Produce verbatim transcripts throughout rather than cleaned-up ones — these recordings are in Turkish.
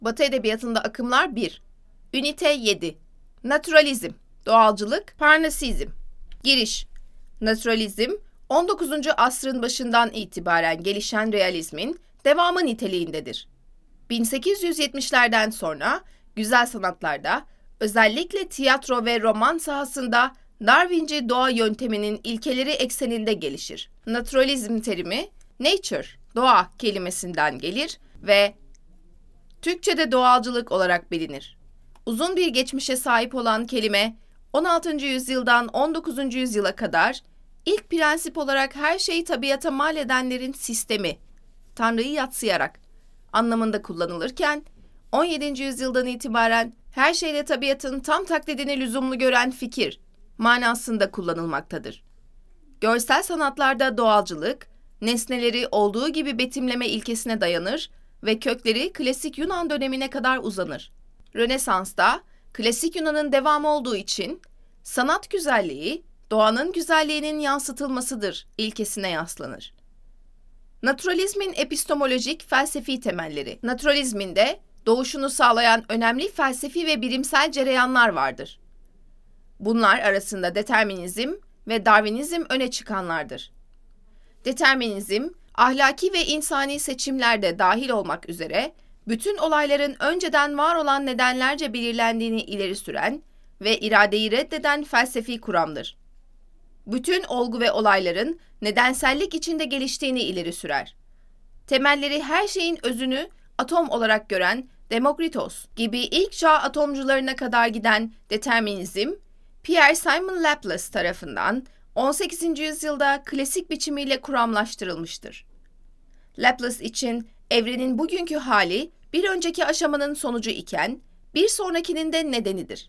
Batı Edebiyatı'nda akımlar bir. Ünite yedi. Naturalizm, doğalcılık, parnasizm. Giriş. Naturalizm, on dokuzuncu asrın başından itibaren gelişen realizmin devamı niteliğindedir. bin sekiz yüz yetmişlerden sonra güzel sanatlarda, özellikle tiyatro ve roman sahasında Darwinci doğa yönteminin ilkeleri ekseninde gelişir. Naturalizm terimi, nature, doğa kelimesinden gelir ve Türkçe'de doğalcılık olarak bilinir. Uzun bir geçmişe sahip olan kelime, on altıncı yüzyıldan on dokuzuncu yüzyıla kadar ilk prensip olarak her şeyi tabiata mal edenlerin sistemi, Tanrı'yı yadsıyarak anlamında kullanılırken, on yedinci yüzyıldan itibaren her şeyle tabiatın tam taklidini lüzumlu gören fikir manasında kullanılmaktadır. Görsel sanatlarda doğalcılık, nesneleri olduğu gibi betimleme ilkesine dayanır ve kökleri klasik Yunan dönemine kadar uzanır. Rönesans'ta klasik Yunan'ın devamı olduğu için sanat güzelliği, doğanın güzelliğinin yansıtılmasıdır ilkesine yaslanır. Naturalizmin epistemolojik felsefi temelleri. Naturalizminde doğuşunu sağlayan önemli felsefi ve bilimsel cereyanlar vardır. Bunlar arasında determinizm ve Darwinizm öne çıkanlardır. Determinizm, ahlaki ve insani seçimlerde dahil olmak üzere bütün olayların önceden var olan nedenlerce belirlendiğini ileri süren ve iradeyi reddeden felsefi kuramdır. Bütün olgu ve olayların nedensellik içinde geliştiğini ileri sürer. Temelleri her şeyin özünü atom olarak gören Demokritos gibi ilk çağ atomcularına kadar giden determinizm, Pierre Simon Laplace tarafından on sekizinci yüzyılda klasik biçimiyle kuramlaştırılmıştır. Laplace için evrenin bugünkü hali bir önceki aşamanın sonucu iken bir sonrakinin de nedenidir.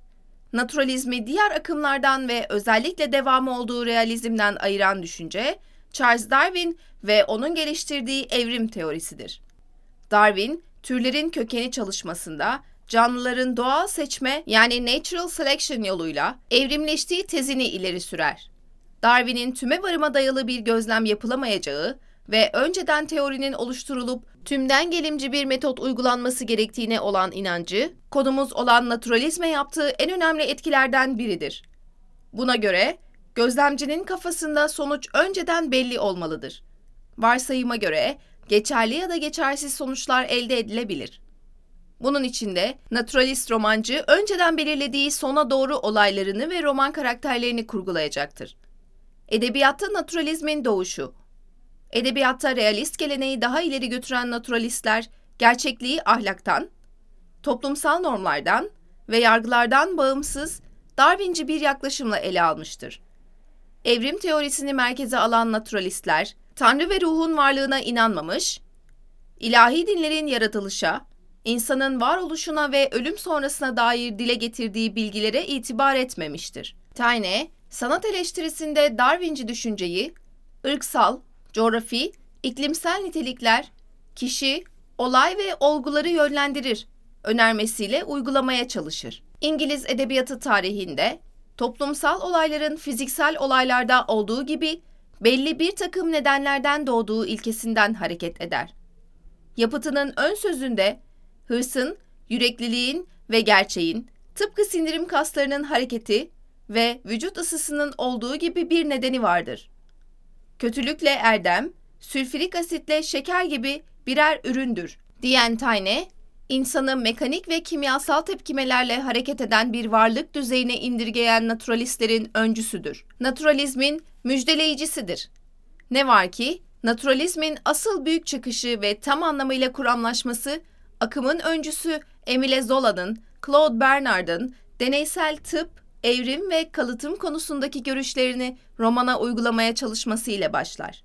Naturalizmi diğer akımlardan ve özellikle devamı olduğu realizmden ayıran düşünce, Charles Darwin ve onun geliştirdiği evrim teorisidir. Darwin, türlerin kökeni çalışmasında canlıların doğal seçme yani natural selection yoluyla evrimleştiği tezini ileri sürer. Darwin'in tüme varıma dayalı bir gözlem yapılamayacağı ve önceden teorinin oluşturulup tümden gelimci bir metot uygulanması gerektiğine olan inancı, konumuz olan naturalizme yaptığı en önemli etkilerden biridir. Buna göre, gözlemcinin kafasında sonuç önceden belli olmalıdır. Varsayıma göre, geçerli ya da geçersiz sonuçlar elde edilebilir. Bunun için de naturalist romancı önceden belirlediği sona doğru olaylarını ve roman karakterlerini kurgulayacaktır. Edebiyatta naturalizmin doğuşu. Edebiyatta realist geleneği daha ileri götüren naturalistler, gerçekliği ahlaktan, toplumsal normlardan ve yargılardan bağımsız, Darwinci bir yaklaşımla ele almıştır. Evrim teorisini merkeze alan naturalistler, Tanrı ve ruhun varlığına inanmamış, ilahi dinlerin yaratılışa, insanın varoluşuna ve ölüm sonrasına dair dile getirdiği bilgilere itibar etmemiştir. Taine, sanat eleştirisinde Darwinci düşünceyi, ırksal, coğrafi, iklimsel nitelikler, kişi, olay ve olguları yönlendirir önermesiyle uygulamaya çalışır. İngiliz edebiyatı tarihinde, toplumsal olayların fiziksel olaylarda olduğu gibi belli bir takım nedenlerden doğduğu ilkesinden hareket eder. Yapıtının ön sözünde, hırsın, yürekliliğin ve gerçeğin, tıpkı sindirim kaslarının hareketi ve vücut ısısının olduğu gibi bir nedeni vardır. Kötülükle erdem, sülfürik asitle şeker gibi birer üründür diyen Taine, insanı mekanik ve kimyasal tepkimelerle hareket eden bir varlık düzeyine indirgeyen naturalistlerin öncüsüdür. Naturalizmin müjdeleyicisidir. Ne var ki, naturalizmin asıl büyük çıkışı ve tam anlamıyla kuramlaşması, akımın öncüsü Émile Zola'nın, Claude Bernard'ın deneysel tıp, evrim ve kalıtım konusundaki görüşlerini romana uygulamaya çalışması ile başlar.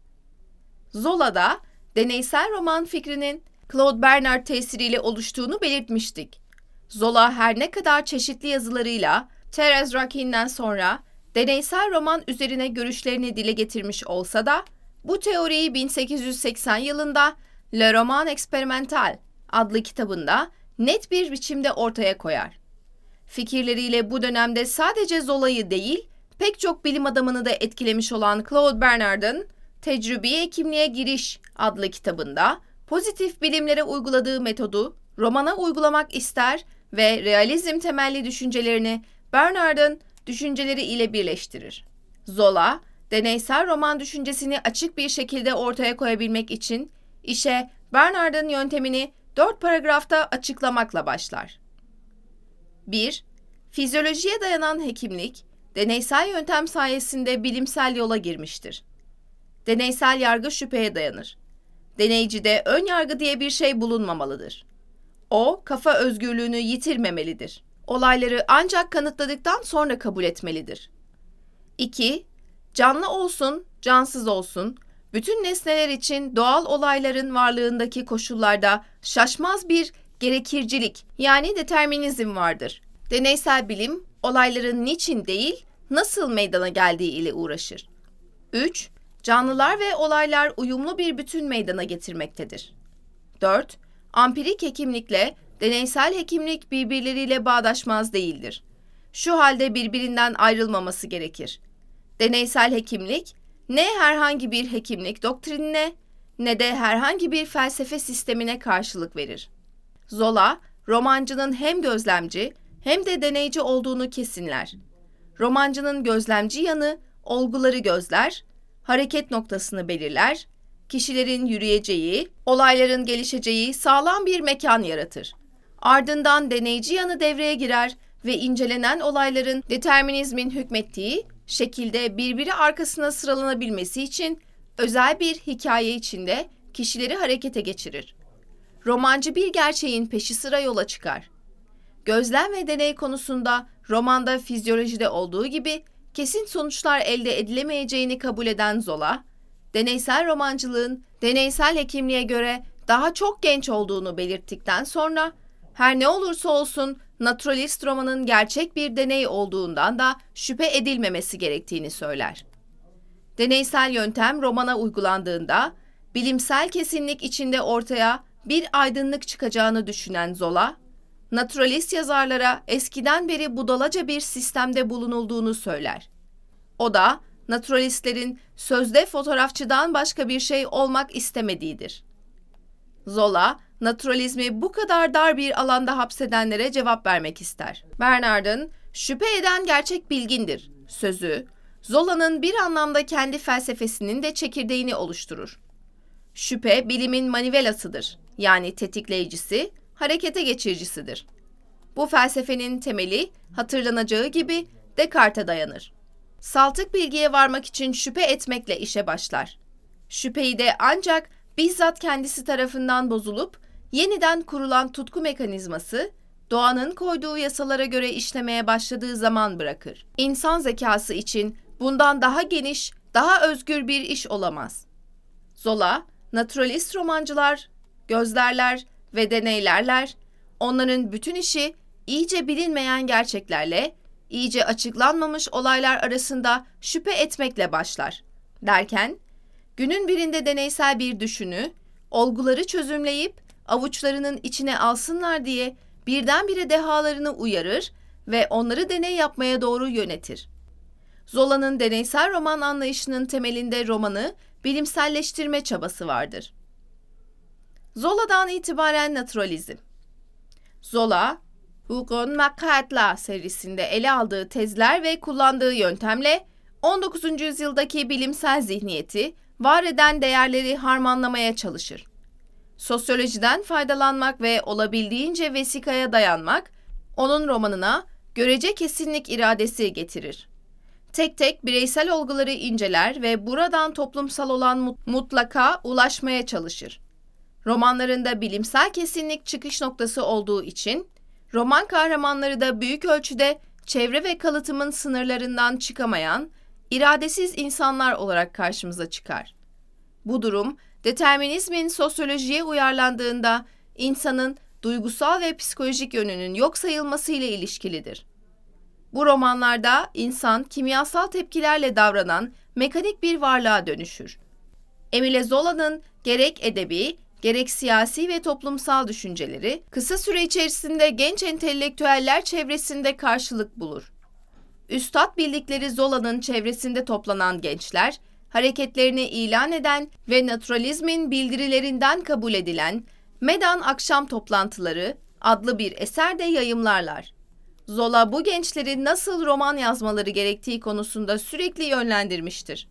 Zola'da deneysel roman fikrinin Claude Bernard tesiriyle oluştuğunu belirtmiştik. Zola her ne kadar çeşitli yazılarıyla Thérèse Raquin'den sonra deneysel roman üzerine görüşlerini dile getirmiş olsa da bu teoriyi bin sekiz yüz seksen yılında Le Roman Expérimental adlı kitabında net bir biçimde ortaya koyar. Fikirleriyle bu dönemde sadece Zola'yı değil, pek çok bilim adamını da etkilemiş olan Claude Bernard'ın Tecrübi Hekimliğe Giriş adlı kitabında pozitif bilimlere uyguladığı metodu romana uygulamak ister ve realizm temelli düşüncelerini Bernard'ın düşünceleri ile birleştirir. Zola, deneysel roman düşüncesini açık bir şekilde ortaya koyabilmek için işe Bernard'ın yöntemini dört paragrafta açıklamakla başlar. bir. Fizyolojiye dayanan hekimlik, deneysel yöntem sayesinde bilimsel yola girmiştir. Deneysel yargı şüpheye dayanır. Deneycide ön yargı diye bir şey bulunmamalıdır. O, kafa özgürlüğünü yitirmemelidir. Olayları ancak kanıtladıktan sonra kabul etmelidir. iki. Canlı olsun, cansız olsun, bütün nesneler için doğal olayların varlığındaki koşullarda şaşmaz bir gerekircilik yani determinizm vardır. Deneysel bilim, olayların niçin değil, nasıl meydana geldiği ile uğraşır. üç. Canlılar ve olaylar uyumlu bir bütün meydana getirmektedir. dört. Ampirik hekimlikle deneysel hekimlik birbirleriyle bağdaşmaz değildir. Şu halde birbirinden ayrılmaması gerekir. Deneysel hekimlik, ne herhangi bir hekimlik doktrinine ne de herhangi bir felsefe sistemine karşılık verir. Zola, romancının hem gözlemci hem de deneyci olduğunu kesinler. Romancının gözlemci yanı, olguları gözler, hareket noktasını belirler, kişilerin yürüyeceği, olayların gelişeceği sağlam bir mekan yaratır. Ardından deneyci yanı devreye girer ve incelenen olayların determinizmin hükmettiği şekilde birbiri arkasına sıralanabilmesi için özel bir hikaye içinde kişileri harekete geçirir. Romancı bir gerçeğin peşi sıra yola çıkar. Gözlem ve deney konusunda romanda fizyolojide olduğu gibi kesin sonuçlar elde edilemeyeceğini kabul eden Zola, deneysel romancılığın deneysel hekimliğe göre daha çok genç olduğunu belirttikten sonra her ne olursa olsun naturalist romanın gerçek bir deney olduğundan da şüphe edilmemesi gerektiğini söyler. Deneysel yöntem romana uygulandığında bilimsel kesinlik içinde ortaya bir aydınlık çıkacağını düşünen Zola, naturalist yazarlara eskiden beri budalaca bir sistemde bulunulduğunu söyler. O da naturalistlerin sözde fotoğrafçıdan başka bir şey olmak istemediğidir. Zola, naturalizmi bu kadar dar bir alanda hapsedenlere cevap vermek ister. Bernard'ın "şüphe eden gerçek bilgindir" sözü, Zola'nın bir anlamda kendi felsefesinin de çekirdeğini oluşturur. Şüphe, bilimin manivelasıdır, yani tetikleyicisi, harekete geçiricisidir. Bu felsefenin temeli, hatırlanacağı gibi Descartes'e dayanır. Saltık bilgiye varmak için şüphe etmekle işe başlar. Şüpheyi de ancak bizzat kendisi tarafından bozulup yeniden kurulan tutku mekanizması, doğanın koyduğu yasalara göre işlemeye başladığı zaman bırakır. İnsan zekası için bundan daha geniş, daha özgür bir iş olamaz. Zola, naturalist romancılar, gözlerler ve deneylerler, onların bütün işi iyice bilinmeyen gerçeklerle, iyice açıklanmamış olaylar arasında şüphe etmekle başlar. Derken, günün birinde deneysel bir düşünü, olguları çözümleyip avuçlarının içine alsınlar diye birdenbire dehalarını uyarır ve onları deney yapmaya doğru yönetir. Zola'nın deneysel roman anlayışının temelinde romanı bilimselleştirme çabası vardır. Zola'dan itibaren naturalizm. Zola, Hugon Macquartla serisinde ele aldığı tezler ve kullandığı yöntemle on dokuzuncu yüzyıldaki bilimsel zihniyeti, var eden değerleri harmanlamaya çalışır. Sosyolojiden faydalanmak ve olabildiğince vesikaya dayanmak, onun romanına görece kesinlik iradesi getirir. Tek tek bireysel olguları inceler ve buradan toplumsal olan mutlaka ulaşmaya çalışır. Romanlarında bilimsel kesinlik çıkış noktası olduğu için, roman kahramanları da büyük ölçüde çevre ve kalıtımın sınırlarından çıkamayan, iradesiz insanlar olarak karşımıza çıkar. Bu durum, determinizmin sosyolojiye uyarlandığında insanın duygusal ve psikolojik yönünün yok sayılması ile ilişkilidir. Bu romanlarda insan kimyasal tepkilerle davranan mekanik bir varlığa dönüşür. Emile Zola'nın gerek edebi, gerek siyasi ve toplumsal düşünceleri kısa süre içerisinde genç entelektüeller çevresinde karşılık bulur. Üstad bildikleri Zola'nın çevresinde toplanan gençler, hareketlerini ilan eden ve naturalizmin bildirilerinden kabul edilen Medan Akşam Toplantıları adlı bir eser de yayımlarlar. Zola bu gençleri nasıl roman yazmaları gerektiği konusunda sürekli yönlendirmiştir.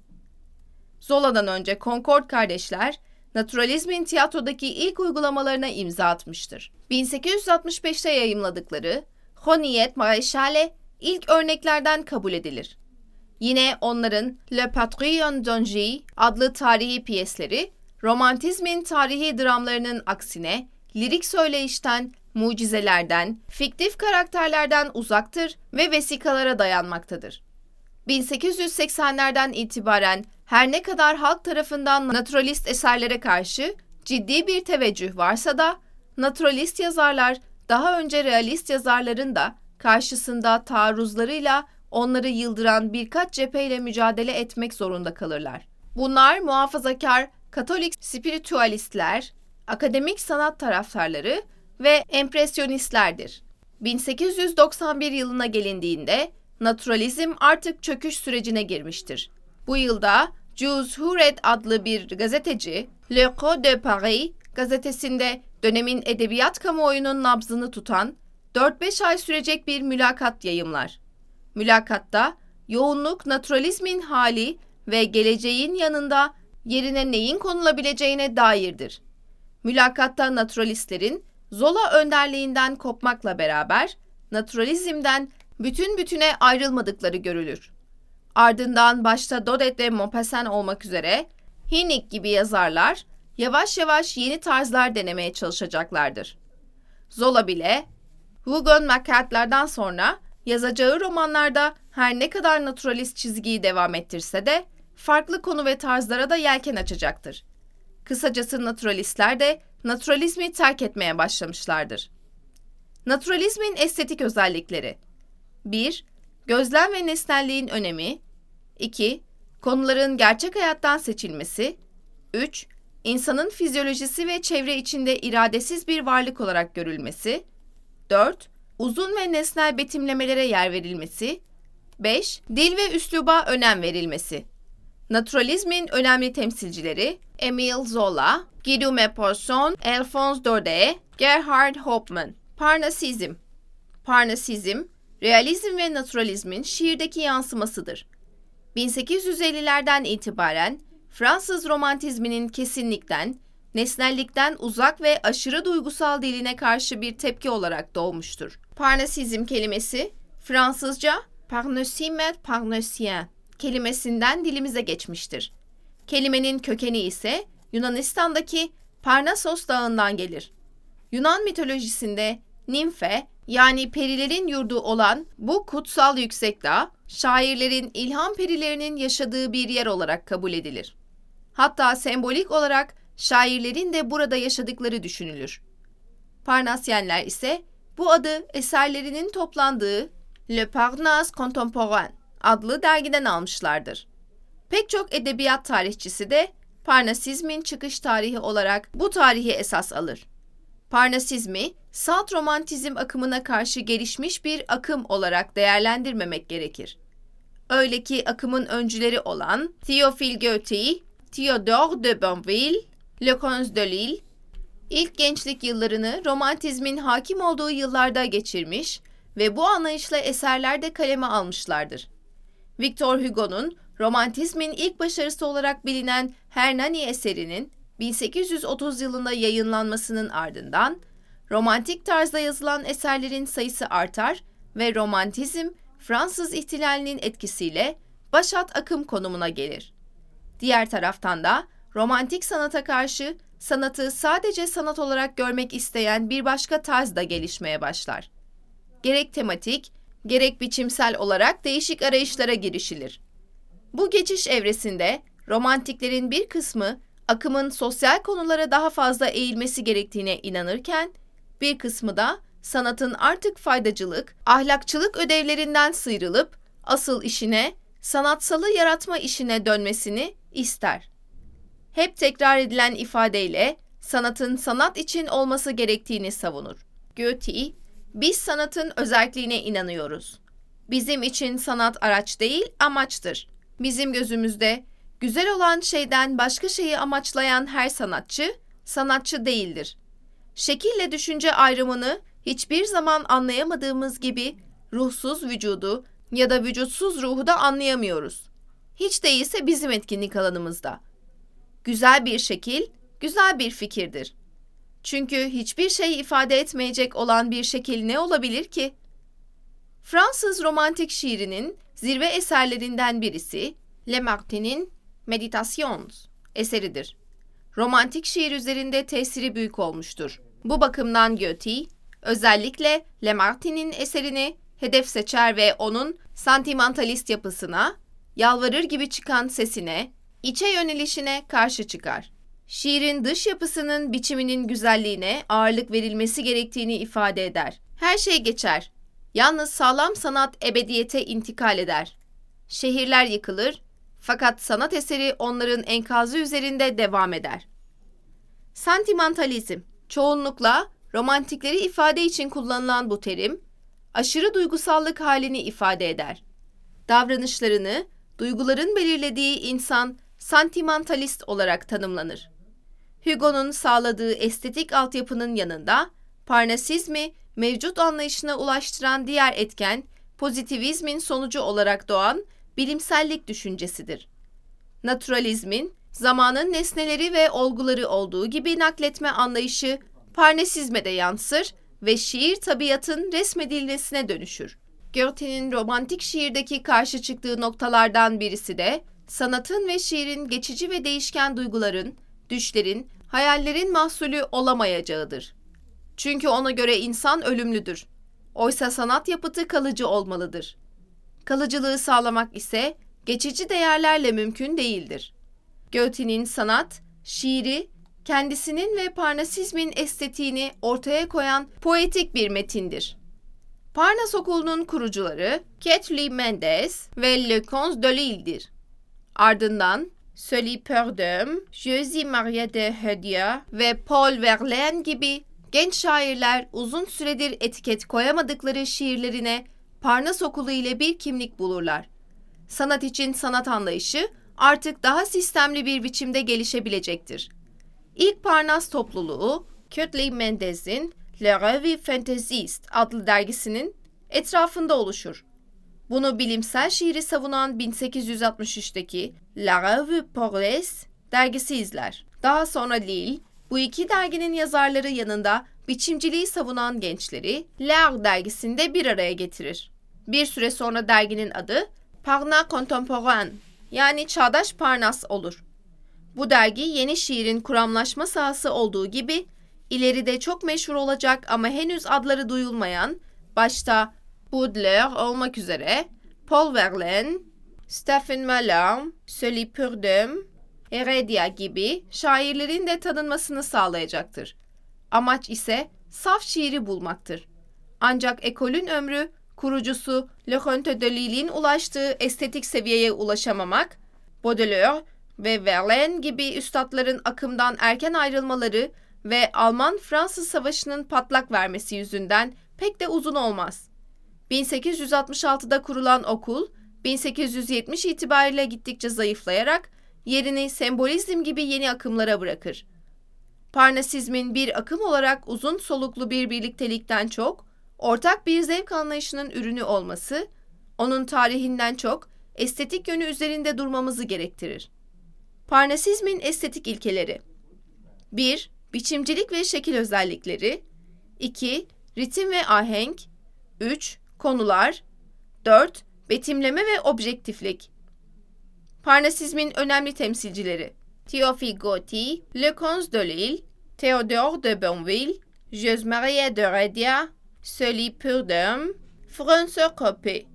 Zola'dan önce Concord kardeşler, naturalizmin tiyatrodaki ilk uygulamalarına imza atmıştır. bin sekiz yüz altmış beşte yayımladıkları Honiet Maréchale ilk örneklerden kabul edilir. Yine onların Le Patrouillon d'Angers adlı tarihi piyesleri, romantizmin tarihi dramlarının aksine lirik söyleyişten, mucizelerden, fiktif karakterlerden uzaktır ve vesikalara dayanmaktadır. bin sekiz yüz seksenlerden itibaren her ne kadar halk tarafından naturalist eserlere karşı ciddi bir teveccüh varsa da, naturalist yazarlar daha önce realist yazarların da karşısında taarruzlarıyla onları yıldıran birkaç cepheyle mücadele etmek zorunda kalırlar. Bunlar muhafazakar Katolik spiritüalistler, akademik sanat taraftarları ve empresyonistlerdir. bin sekiz yüz doksan bir yılına gelindiğinde naturalizm artık çöküş sürecine girmiştir. Bu yılda Jules Huret adlı bir gazeteci, Le Code de Paris gazetesinde dönemin edebiyat kamuoyunun nabzını tutan dört beş ay sürecek bir mülakat yayımlar. Mülakatta yoğunluk naturalizmin hali ve geleceğin yanında yerine neyin konulabileceğine dairdir. Mülakatta naturalistlerin Zola önderliğinden kopmakla beraber naturalizmden bütün bütüne ayrılmadıkları görülür. Ardından başta Daudet ve Maupassant olmak üzere Hinnick gibi yazarlar yavaş yavaş yeni tarzlar denemeye çalışacaklardır. Zola bile Hugon Macquart'lardan sonra yazacağı romanlarda her ne kadar naturalist çizgiyi devam ettirse de farklı konu ve tarzlara da yelken açacaktır. Kısacası naturalistler de naturalizmi terk etmeye başlamışlardır. Naturalizmin estetik özellikleri: bir Gözlem ve nesnelliğin önemi. iki Konuların gerçek hayattan seçilmesi. üç İnsanın fizyolojisi ve çevre içinde iradesiz bir varlık olarak görülmesi. dört Uzun ve nesnel betimlemelere yer verilmesi. beş Dil ve üsluba önem verilmesi. Naturalizmin önemli temsilcileri Émile Zola, Guillaume Porson, Alphonse Daudet, Gerhard Hauptmann. Parnasizm. Parnasizm, realizm ve naturalizmin şiirdeki yansımasıdır. bin sekiz yüz ellilerden itibaren Fransız romantizminin kesinlikten, nesnellikten uzak ve aşırı duygusal diline karşı bir tepki olarak doğmuştur. Parnasizm kelimesi Fransızca parnasime parnasien kelimesinden dilimize geçmiştir. Kelimenin kökeni ise Yunanistan'daki Parnasos dağından gelir. Yunan mitolojisinde Nimfe, yani perilerin yurdu olan bu kutsal yüksek dağ, şairlerin ilham perilerinin yaşadığı bir yer olarak kabul edilir. Hatta sembolik olarak şairlerin de burada yaşadıkları düşünülür. Parnasyenler ise bu adı eserlerinin toplandığı Le Parnasse Contemporain adlı dergiden almışlardır. Pek çok edebiyat tarihçisi de Parnasizmin çıkış tarihi olarak bu tarihi esas alır. Parnasizmi, salt romantizm akımına karşı gelişmiş bir akım olarak değerlendirmemek gerekir. Öyle ki akımın öncüleri olan Théophile Gautier, Théodore de Banville, Leconte de Lisle, ilk gençlik yıllarını romantizmin hakim olduğu yıllarda geçirmiş ve bu anlayışla eserlerde kaleme almışlardır. Victor Hugo'nun romantizmin ilk başarısı olarak bilinen Hernani eserinin bin sekiz yüz otuz yılında yayınlanmasının ardından romantik tarzda yazılan eserlerin sayısı artar ve romantizm Fransız ihtilalinin etkisiyle başat akım konumuna gelir. Diğer taraftan da romantik sanata karşı sanatı sadece sanat olarak görmek isteyen bir başka tarz da gelişmeye başlar. Gerek tematik, gerek biçimsel olarak değişik arayışlara girişilir. Bu geçiş evresinde romantiklerin bir kısmı akımın sosyal konulara daha fazla eğilmesi gerektiğine inanırken, bir kısmı da sanatın artık faydacılık, ahlakçılık ödevlerinden sıyrılıp asıl işine, sanatsalı yaratma işine dönmesini ister. Hep tekrar edilen ifadeyle sanatın sanat için olması gerektiğini savunur. Goethe, biz sanatın özelliğine inanıyoruz. Bizim için sanat araç değil, amaçtır. Bizim gözümüzde güzel olan şeyden başka şeyi amaçlayan her sanatçı, sanatçı değildir. Şekille düşünce ayrımını hiçbir zaman anlayamadığımız gibi ruhsuz vücudu ya da vücutsuz ruhu da anlayamıyoruz. Hiç değilse bizim etkinlik alanımızda. Güzel bir şekil, güzel bir fikirdir. Çünkü hiçbir şey ifade etmeyecek olan bir şekil ne olabilir ki? Fransız romantik şiirinin zirve eserlerinden birisi Lamartine'in Meditations eseridir. Romantik şiir üzerinde tesiri büyük olmuştur. Bu bakımdan Goethe, özellikle Lamartine'in eserini hedef seçer ve onun sentimentalist yapısına, yalvarır gibi çıkan sesine, içe yönelişine karşı çıkar. Şiirin dış yapısının biçiminin güzelliğine ağırlık verilmesi gerektiğini ifade eder. Her şey geçer. Yalnız sağlam sanat ebediyete intikal eder. Şehirler yıkılır, fakat sanat eseri onların enkazı üzerinde devam eder. Sentimentalizm, çoğunlukla romantikleri ifade için kullanılan bu terim, aşırı duygusallık halini ifade eder. Davranışlarını, duyguların belirlediği insan sentimentalist olarak tanımlanır. Hugo'nun sağladığı estetik altyapının yanında, Parnasizmi mevcut anlayışına ulaştıran diğer etken, pozitivizmin sonucu olarak doğan bilimsellik düşüncesidir. Naturalizmin, zamanın nesneleri ve olguları olduğu gibi nakletme anlayışı, Parnasizme de yansır ve şiir tabiatın resmedilmesine dönüşür. Goethe'nin romantik şiirdeki karşı çıktığı noktalardan birisi de, sanatın ve şiirin geçici ve değişken duyguların, düşlerin, hayallerin mahsulü olamayacağıdır. Çünkü ona göre insan ölümlüdür. Oysa sanat yapıtı kalıcı olmalıdır. Kalıcılığı sağlamak ise geçici değerlerle mümkün değildir. Goethe'nin sanat, şiiri, kendisinin ve Parnasizmin estetiğini ortaya koyan poetik bir metindir. Parnas Okulu'nun kurucuları Kathleen Mendes ve Leconte de Lisle'dir. Ardından Sully Purdom, Josie Maria de Hedier ve Paul Verlaine gibi genç şairler uzun süredir etiket koyamadıkları şiirlerine Parnas Okulu ile bir kimlik bulurlar. Sanat için sanat anlayışı artık daha sistemli bir biçimde gelişebilecektir. İlk Parnas topluluğu, Kathleen Mendes'in La Revue Fantaisiste adlı dergisinin etrafında oluşur. Bunu bilimsel şiiri savunan bin sekiz yüz altmış üçteki La Revue Progrès dergisi izler. Daha sonra Lille, bu iki derginin yazarları yanında biçimciliği savunan gençleri L'Art dergisinde bir araya getirir. Bir süre sonra derginin adı Parnas Contemporain yani Çağdaş Parnas olur. Bu dergi yeni şiirin kuramlaşma sahası olduğu gibi ileride çok meşhur olacak ama henüz adları duyulmayan, başta Baudelaire olmak üzere Paul Verlaine, Stephen Mallarmé, Sully Purdom, Heredia gibi şairlerin de tanınmasını sağlayacaktır. Amaç ise saf şiiri bulmaktır. Ancak ekolün ömrü, kurucusu Leconte de Lisle'in ulaştığı estetik seviyeye ulaşamamak, Baudelaire ve Verlaine gibi üstadların akımdan erken ayrılmaları ve Alman-Fransız Savaşı'nın patlak vermesi yüzünden pek de uzun olmaz. bin sekiz yüz altmış altıda kurulan okul, bin sekiz yüz yetmiş itibariyle gittikçe zayıflayarak yerini sembolizm gibi yeni akımlara bırakır. Parnasizmin bir akım olarak uzun soluklu bir birliktelikten çok, ortak bir zevk anlayışının ürünü olması, onun tarihinden çok estetik yönü üzerinde durmamızı gerektirir. Parnasizmin estetik ilkeleri: bir Biçimcilik ve şekil özellikleri, iki Ritim ve ahenk, üç Konular, dört Betimleme ve objektiflik. Parnasizmin önemli temsilcileri: Théophile Gautier, Leconte de Lisle, Théodore de Bonville, Josie Maria de Hedier, Sully Purdom, François Coppée.